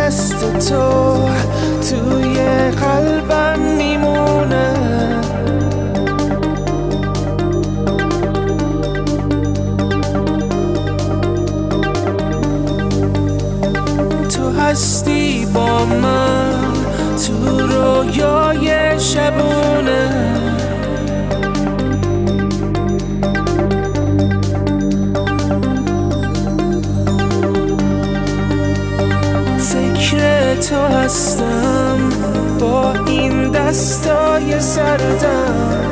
دست تو توی قلبم میمونه. تو هستی با من تو رویای شبونه. فکر تو هستم با این دستای سردم.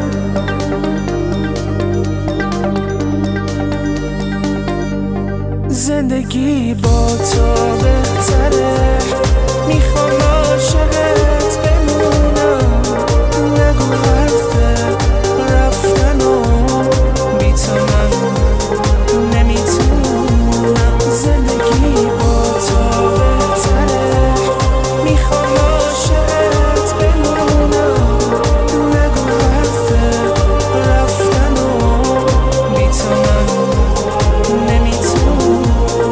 زندگی با تو بهتره، میخوام عاشقت بمونم. نگو حرف رفتن و بی تو من نمیتونم. زندگی با تو بهتره، میخوام عاشقت بمونم. نگو حرف رفتن و بی تو من نمیتونم.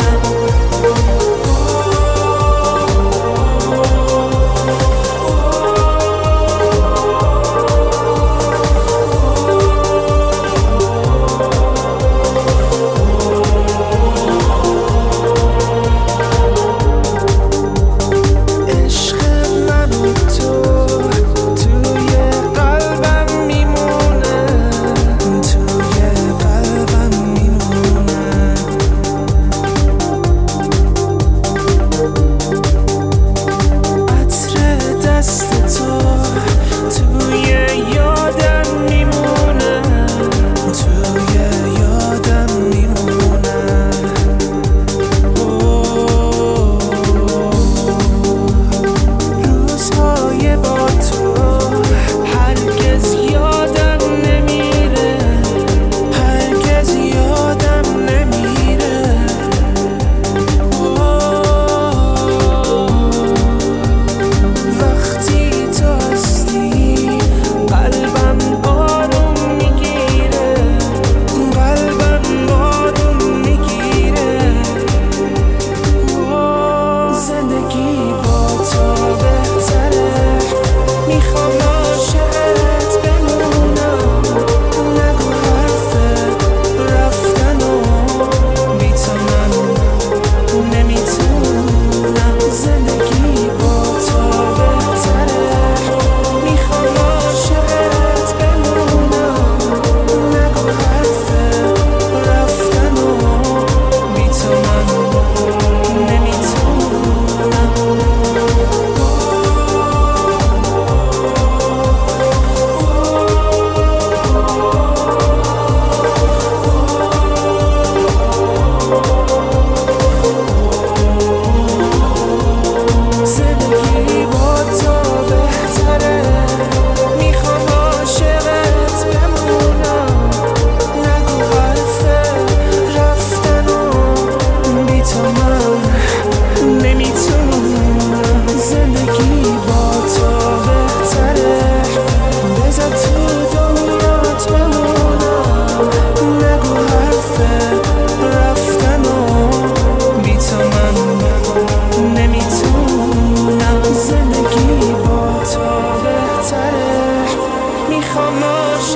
میخوام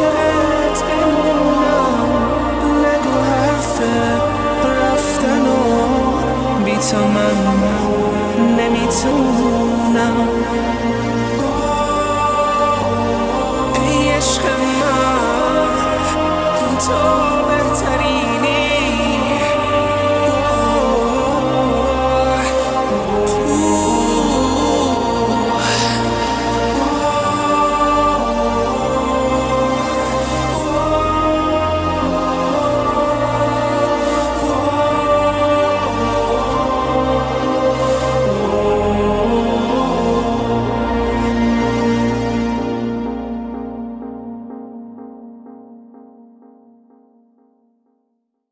عاشقت بمونم. نگو حرف رفتن و بی تو من نمیتونم. ای عشق من تو بهتری